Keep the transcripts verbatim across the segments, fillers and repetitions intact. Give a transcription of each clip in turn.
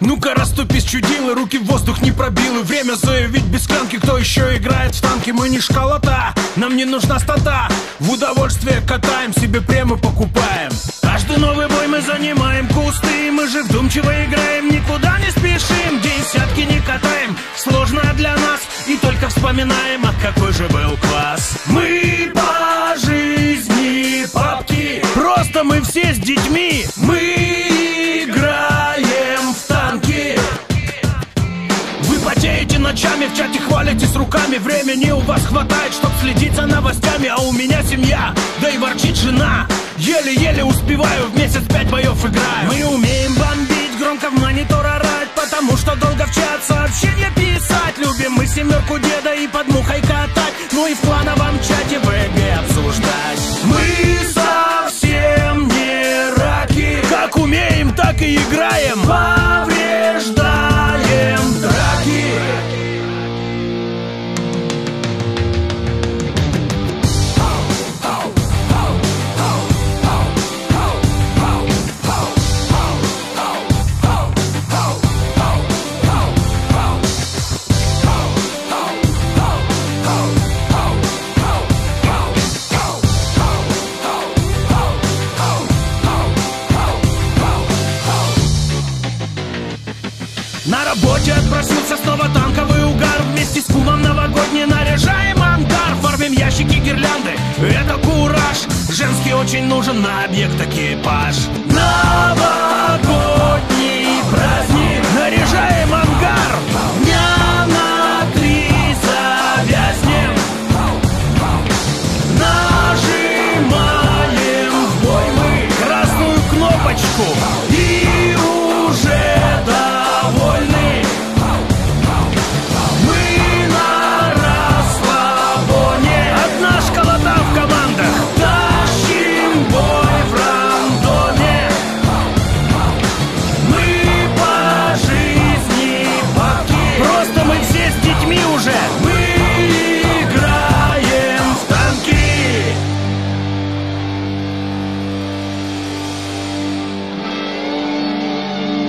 Ну-ка расступись, чудилы, руки в воздух не пробилы. Время заявить без склянки, кто еще играет в танки. Мы не школота, нам не нужна стата. В удовольствие катаем, себе премы покупаем. Каждый новый бой мы занимаем кусты. Мы же вдумчиво играем, никуда не спешим. Десятки не катаем, сложно для нас. И только вспоминаем, а какой же был класс. Мы по жизни папки, просто мы все с детьми. Мы играем в танки. Вы потеете ночами, в чате хвалитесь руками. Времени у вас хватает, чтоб следить за новостями. А у меня семья, да и ворчит жена. Еле-еле успеваю, в месяц пять боев играю. Мы умеем бомбить, громко в монитор орать, потому что долго в чат сообщения писать. Любим мы семерку деда и под мухой катать. Ну и в клановом чате ВГ обсуждать. Мы совсем не раки, как умеем, так и играем. Повреждаем драки. На работе отпросился снова танковый угар. Вместе с кумом новогодний наряжаем ангар. Фармим ящики, гирлянды, это кураж. Женский очень нужен на объект экипаж. Новогодний праздник, наряжаем ангар. Дня на три завязнем. Нажимаем в бой мы красную кнопочку и уже довольны. Мы на расслабоне. Одна школота в командах. Тащим бой в рандоме. Мы по жизни папки, просто мы все с детьми уже. Мы играем в танки.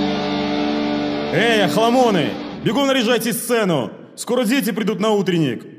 Эй, охламоны! Бегом наряжайте сцену! Скоро дети придут на утренник!